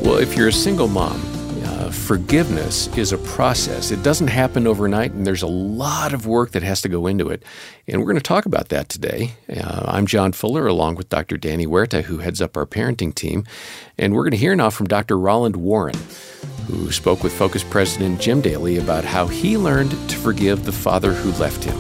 Well, if you're a single mom, forgiveness is a process. It doesn't happen overnight, and there's a lot of work that has to go into it. And we're going to talk about that today. I'm John Fuller, along with Dr. Danny Huerta, who heads up our parenting team. And we're going to hear now from Dr. Rolland Warren, who spoke with Focus President Jim Daly about how he learned to forgive the father who left him.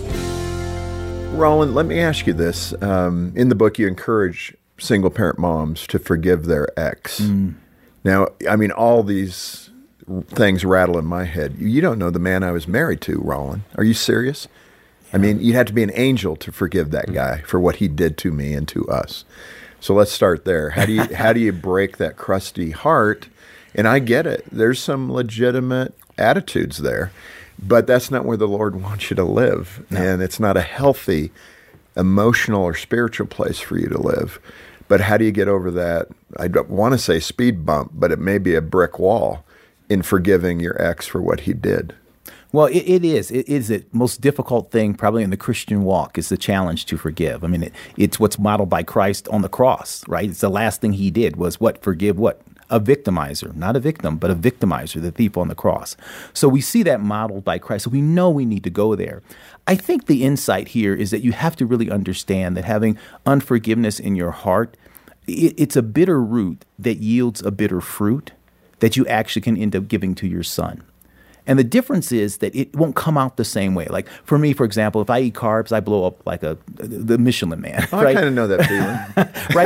Rolland, let me ask you this. In the book, you encourage single-parent moms to forgive their ex. Now, I mean, all these things rattle in my head. You don't know the man I was married to, Rolland. Are you serious? I mean, you'd have to be an angel to forgive that guy for what he did to me and to us. So let's start there. How do you break that crusty heart? And I get it. There's some legitimate attitudes there, but that's not where the Lord wants you to live. No. And it's not a healthy emotional or spiritual place for you to live. But how do you get over that? I don't want to say speed bump, but it may be a brick wall in forgiving your ex for what he did. Well, it is. It is the most difficult thing probably in the Christian walk is the challenge to forgive. I mean, it's what's modeled by Christ on the cross, right? It's the last thing he did was what? Forgive what? A victimizer, not a victim, but a victimizer, the thief on the cross. So we see that modeled by Christ. So we know we need to go there. I think the insight here is that you have to really understand that having unforgiveness in your heart, it's a bitter root that yields a bitter fruit that you actually can end up giving to your son. And the difference is that it won't come out the same way. Like for me, for example, if I eat carbs, I blow up like the Michelin Man. Oh, right? I kind of know that feeling.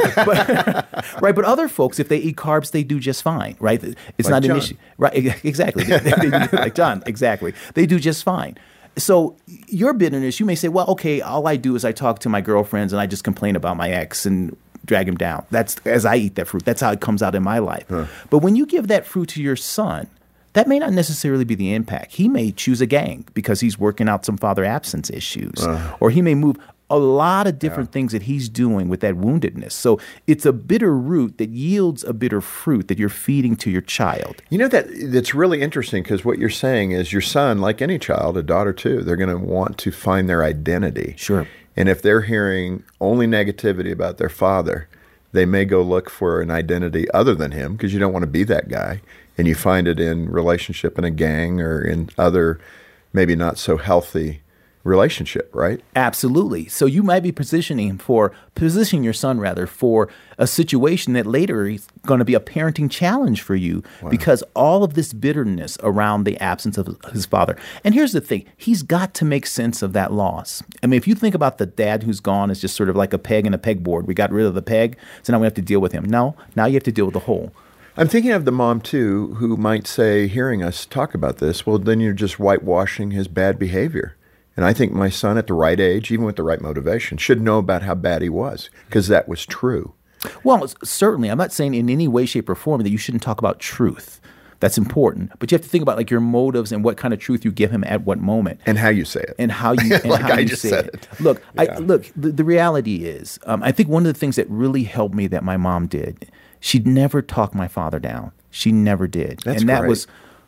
Right, but other folks, if they eat carbs, they do just fine, right? It's like not John. an issue. Right, exactly. Like John, exactly. They do just fine. So your bitterness, you may say, well, okay, all I do is I talk to my girlfriends and I just complain about my ex and drag him down. That's as I eat that fruit. That's how it comes out in my life. But when you give that fruit to your son, that may not necessarily be the impact. He may choose a gang because he's working out some father absence issues, or he may move a lot of different things that he's doing with that woundedness. So it's a bitter root that yields a bitter fruit that you're feeding to your child. You know, that's really interesting because what you're saying is your son, like any child, a daughter too, they're going to want to find their identity. Sure. And if they're hearing only negativity about their father, they may go look for an identity other than him because you don't want to be that guy. And you find it in relationship in a gang or in other maybe not so healthy relationship, right? Absolutely. So you might be positioning your son for a situation that later is going to be a parenting challenge for you because all of this bitterness around the absence of his father. And here's the thing. He's got to make sense of that loss. I mean, if you think about the dad who's gone as just sort of like a peg in a pegboard, we got rid of the peg, so now we have to deal with him. No, now you have to deal with the hole. I'm thinking of the mom, too, who might say, hearing us talk about this, well, then you're just whitewashing his bad behavior. And I think my son at the right age, even with the right motivation, should know about how bad he was because that was true. Well, certainly. I'm not saying in any way, shape, or form that you shouldn't talk about truth. That's important. But you have to think about like your motives and what kind of truth you give him at what moment. And how you say it. And how you, and like how I you just say said it. it. Look, Yeah. The reality is, I think one of the things that really helped me that my mom did, she'd never talk my father down. She never did. That's and that great. was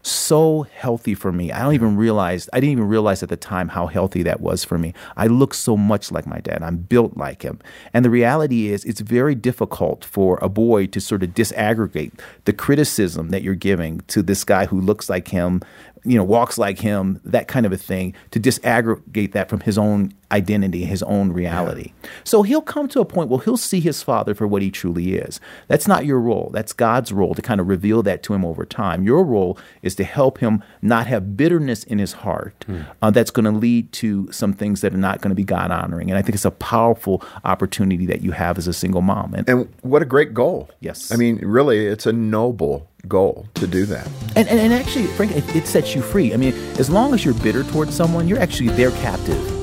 so healthy for me. I didn't even realize at the time how healthy that was for me. I look so much like my dad. I'm built like him. And the reality is it's very difficult for a boy to sort of disaggregate the criticism that you're giving to this guy who looks like him, walks like him, that kind of a thing, to disaggregate that from his own identity, his own reality. Yeah. So he'll come to a point where he'll see his father for what he truly is. That's not your role. That's God's role to kind of reveal that to him over time. Your role is to help him not have bitterness in his heart that's going to lead to some things that are not going to be God-honoring. And I think it's a powerful opportunity that you have as a single mom. And what a great goal. Yes. I mean, really, it's a noble goal to do that. And actually, frankly, it sets you free. I mean, as long as you're bitter towards someone, you're actually their captive.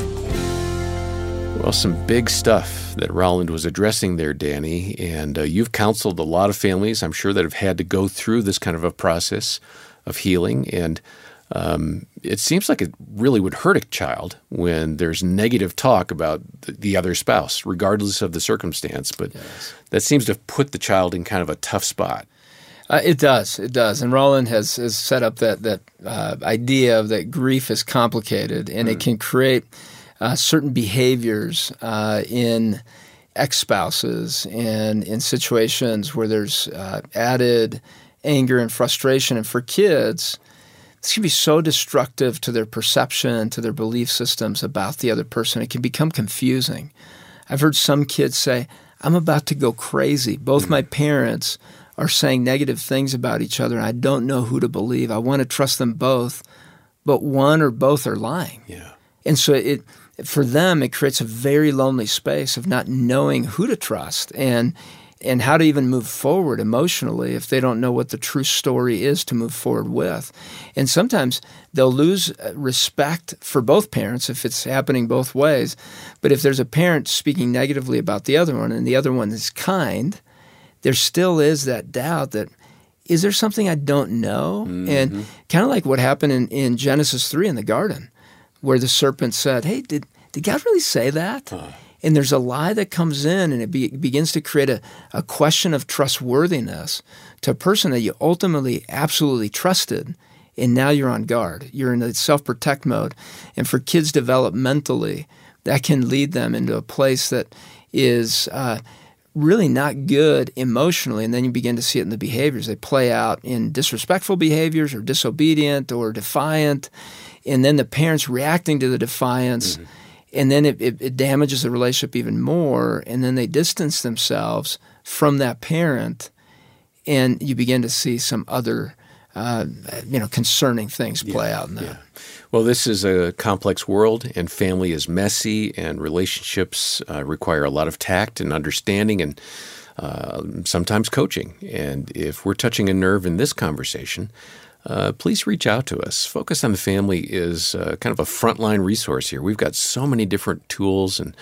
Well, some big stuff that Rolland was addressing there, Danny, and you've counseled a lot of families, I'm sure, that have had to go through this kind of a process of healing, and it seems like it really would hurt a child when there's negative talk about the other spouse, regardless of the circumstance, but that seems to put the child in kind of a tough spot. It does. And Rolland has set up that idea of that grief is complicated, and it can create certain behaviors in ex-spouses and in situations where there's added anger and frustration. And for kids, this can be so destructive to their perception, to their belief systems about the other person. It can become confusing. I've heard some kids say, I'm about to go crazy. Both my parents are saying negative things about each other. I don't know who to believe. I want to trust them both, but one or both are lying. Yeah. And so for them, it creates a very lonely space of not knowing who to trust and how to even move forward emotionally if they don't know what the true story is to move forward with. And sometimes they'll lose respect for both parents if it's happening both ways. But if there's a parent speaking negatively about the other one and the other one is kind, there still is that doubt that, is there something I don't know? Mm-hmm. And kind of like what happened in Genesis 3 in the garden, where the serpent said, hey, did God really say that? And there's a lie that comes in, and it begins to create a question of trustworthiness to a person that you ultimately absolutely trusted, and now you're on guard. You're in a self-protect mode. And for kids developmentally, that can lead them into a place that is really not good emotionally, and then you begin to see it in the behaviors. They play out in disrespectful behaviors or disobedient or defiant, and then the parents reacting to the defiance, and then it damages the relationship even more, and then they distance themselves from that parent, and you begin to see some other concerning things play out in that. Yeah. Well, this is a complex world, and family is messy, and relationships require a lot of tact and understanding and sometimes coaching. And if we're touching a nerve in this conversation, please reach out to us. Focus on the Family is kind of a frontline resource here. We've got so many different tools and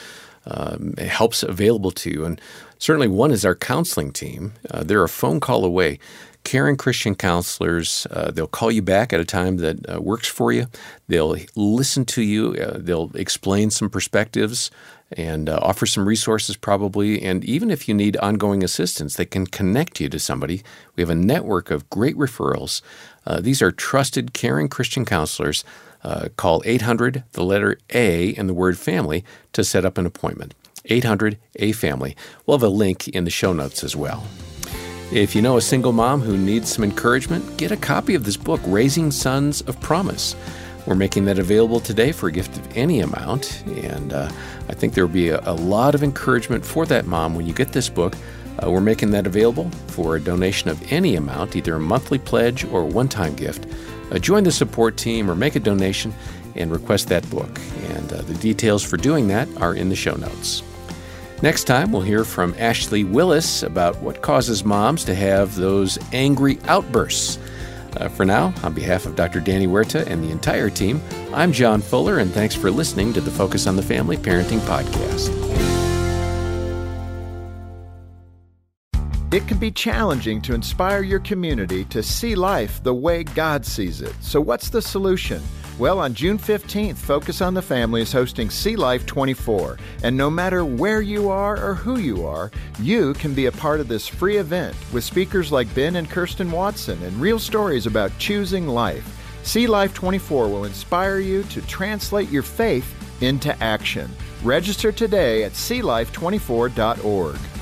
helps available to you. And certainly one is our counseling team. They're a phone call away. Caring Christian counselors, they'll call you back at a time that works for you. They'll listen to you. They'll explain some perspectives and offer some resources probably. And even if you need ongoing assistance, they can connect you to somebody. We have a network of great referrals. These are trusted, caring Christian counselors. Call 800, the letter A, and the word family to set up an appointment. 800-A-FAMILY. We'll have a link in the show notes as well. If you know a single mom who needs some encouragement, get a copy of this book, Raising Sons of Promise. We're making that available today for a gift of any amount, and I think there will be a lot of encouragement for that mom when you get this book. We're making that available for a donation of any amount, either a monthly pledge or a one-time gift. Join the support team or make a donation and request that book, and the details for doing that are in the show notes. Next time, we'll hear from Ashley Willis about what causes moms to have those angry outbursts. For now, on behalf of Dr. Danny Huerta and the entire team, I'm John Fuller, and thanks for listening to the Focus on the Family Parenting Podcast. It can be challenging to inspire your community to see life the way God sees it. So what's the solution? Well, on June 15th, Focus on the Family is hosting See Life 24. And no matter where you are or who you are, you can be a part of this free event with speakers like Ben and Kirsten Watson and real stories about choosing life. See Life 24 will inspire you to translate your faith into action. Register today at seelife24.org.